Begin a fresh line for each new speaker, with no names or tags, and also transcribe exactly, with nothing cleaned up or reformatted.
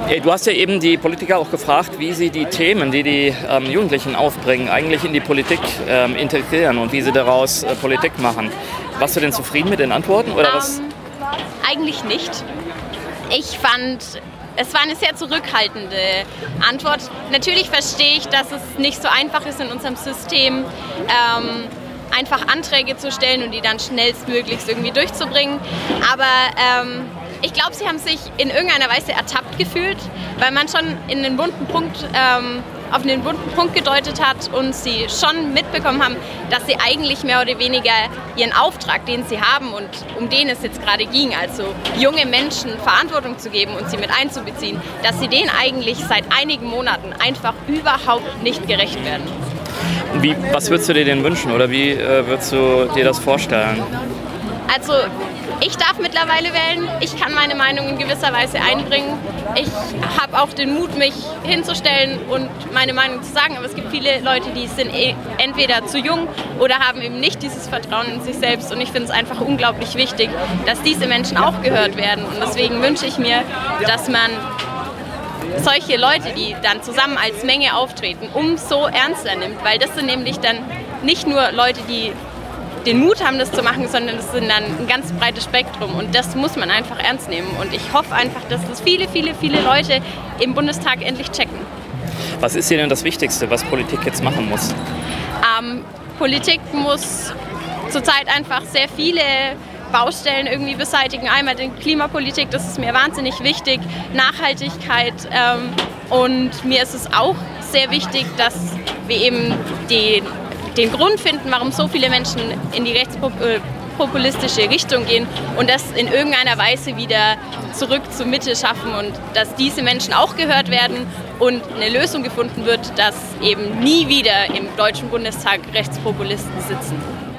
Du hast ja eben die Politiker auch gefragt, wie sie die Themen, die die ähm, Jugendlichen aufbringen, eigentlich in die Politik ähm, integrieren und wie sie daraus äh, Politik machen. Warst du denn zufrieden mit den Antworten? Oder um, was?
Eigentlich nicht. Ich fand, es war eine sehr zurückhaltende Antwort. Natürlich verstehe ich, dass es nicht so einfach ist in unserem System, ähm, einfach Anträge zu stellen und die dann schnellstmöglichst irgendwie durchzubringen. Aber ähm, ich glaube, sie haben sich in irgendeiner Weise ertappt gefühlt, weil man schon in den wunden Punkt, ähm, auf den wunden Punkt gedeutet hat und sie schon mitbekommen haben, dass sie eigentlich mehr oder weniger ihren Auftrag, den sie haben und um den es jetzt gerade ging, also junge Menschen Verantwortung zu geben und sie mit einzubeziehen, dass sie denen eigentlich seit einigen Monaten einfach überhaupt nicht gerecht werden.
Wie, was würdest du dir denn wünschen oder wie äh, würdest du dir das vorstellen?
Also ich darf mittlerweile wählen, ich kann meine Meinung in gewisser Weise einbringen. Ich habe auch den Mut, mich hinzustellen und meine Meinung zu sagen, aber es gibt viele Leute, die sind entweder zu jung oder haben eben nicht dieses Vertrauen in sich selbst und ich finde es einfach unglaublich wichtig, dass diese Menschen auch gehört werden und deswegen wünsche ich mir, dass man solche Leute, die dann zusammen als Menge auftreten, umso ernster nimmt, weil das sind nämlich dann nicht nur Leute, die den Mut haben, das zu machen, sondern das sind dann ein ganz breites Spektrum und das muss man einfach ernst nehmen und ich hoffe einfach, dass das viele, viele, viele Leute im Bundestag endlich checken.
Was ist dir denn das Wichtigste, was Politik jetzt machen muss?
Ähm, Politik muss zurzeit einfach sehr viele Baustellen irgendwie beseitigen. Einmal die Klimapolitik, das ist mir wahnsinnig wichtig, Nachhaltigkeit ähm, und mir ist es auch sehr wichtig, dass wir eben den den Grund finden, warum so viele Menschen in die rechtspopulistische Richtung gehen und das in irgendeiner Weise wieder zurück zur Mitte schaffen und dass diese Menschen auch gehört werden und eine Lösung gefunden wird, dass eben nie wieder im Deutschen Bundestag Rechtspopulisten sitzen.